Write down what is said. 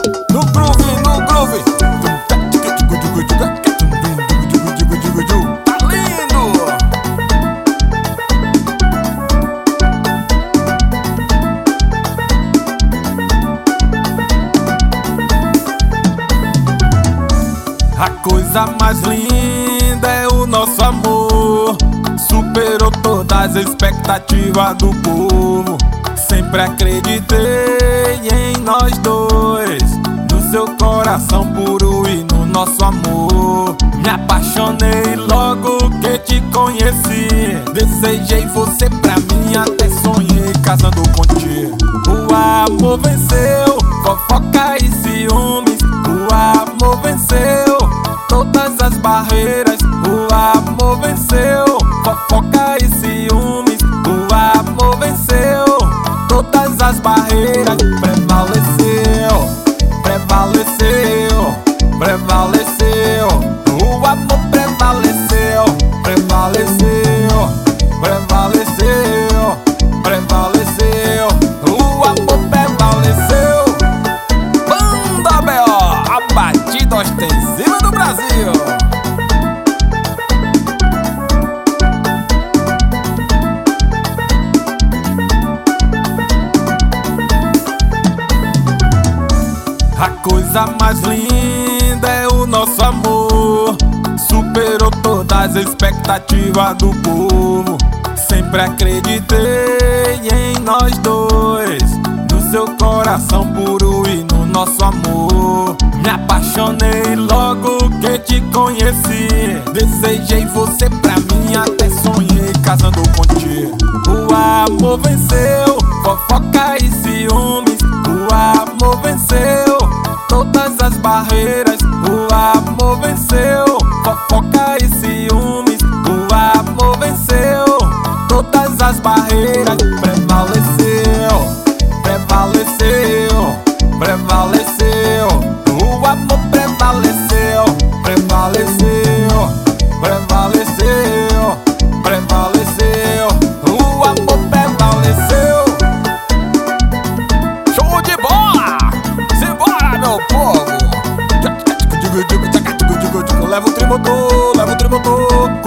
No groove, no groove. Tá lindo. A coisa mais linda é o nosso amor. Superou todas as expectativas do povo. Sempre acreditei em nós dois, no seu coração puro e no nosso amor. Me apaixonei logo que te conheci. Desejei você pra mim, até sonhei casando contigo. O amor venceu fofoca e ciúmes. O amor venceu todas as barreiras. O amor venceu fofoca e ciúmes. O amor venceu todas as barreiras. Prevaleceu, prevaleceu, prevaleceu. O amor prevaleceu, prevaleceu, prevaleceu, prevaleceu. O amor prevaleceu. Banda B.O., a batida ostensiva do Brasil. A coisa mais linda é o nosso amor. Superou todas as expectativas do povo. Sempre acreditei em nós dois, no seu coração puro e no nosso amor. Me apaixonei logo que te conheci. Desejei você pra mim, até sonhei casando contigo. O amor venceu fofoca e ciúmes. O amor venceu todas as barreiras. O amor venceu fofoca e ciúmes. O amor venceu todas as barreiras. Prevaleceu, prevaleceu, prevaleceu. O amor prevaleceu, prevaleceu, prevaleceu, prevaleceu. O amor prevaleceu. Show de bola! Simbora, meu povo! Leva o trimotor, leva o trimotor.